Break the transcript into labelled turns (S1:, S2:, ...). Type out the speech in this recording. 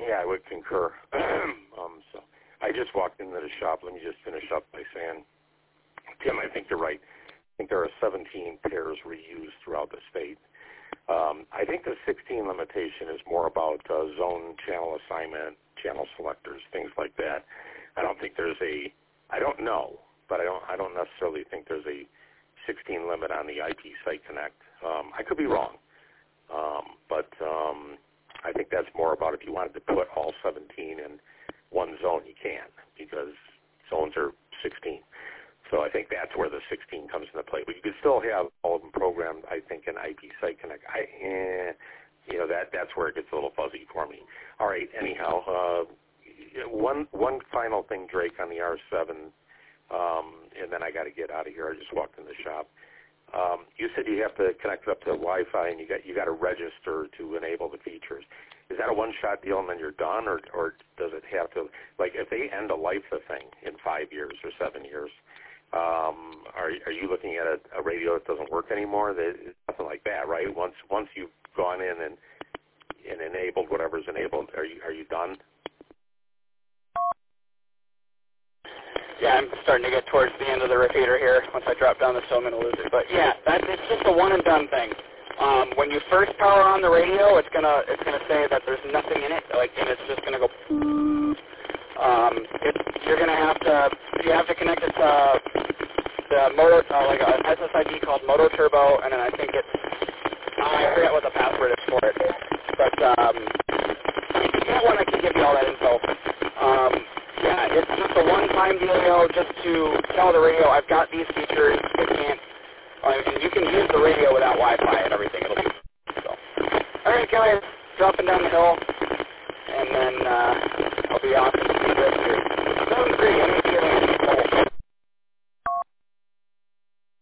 S1: Yeah, I would concur. So I just walked into the shop. Let me just finish up by saying, Tim, I think you're right. I think there are 17 pairs reused throughout the state. I think the 16 limitation is more about zone channel assignment, channel selectors, things like that. I don't think there's a, I don't know, but I don't necessarily think there's a 16 limit on the IP Site Connect. I could be wrong, but I think that's more about if you wanted to put all 17 in one zone, you can, because zones are 16. So I think that's where the 16 comes into play. But you could still have all of them programmed, I think, in IP Site Connect. That's where it gets a little fuzzy for me. All right, anyhow, one final thing, Drake, on the R7, and then I got to get out of here. I just walked in the shop. You said you have to connect it up to the Wi-Fi, and you got to register to enable the features. Is that a one-shot deal and then you're done, or does it have to, like, if they end the life of the thing in 5 years or 7 years, are you looking at a radio that doesn't work anymore? Nothing like that, right? Once you've gone in and enabled whatever's enabled, are you done?
S2: Yeah, I'm starting to get towards the end of the repeater here. Once I drop down the still, I'm going to lose it. But yeah, it's just a one and done thing. When you first power on the radio, it's gonna say that there's nothing in it, and it's just gonna go. You have to connect it to the motor, like an SSID called Moto Turbo, and then I think I forget what the password is for it. But if you get one, I can give you all that info. Yeah, it's just a one-time deal, just to tell the radio I've got these features. And you can use the radio without Wi-Fi and everything. It'll be so. All right, guys, dropping down the hill, and then I'll be off.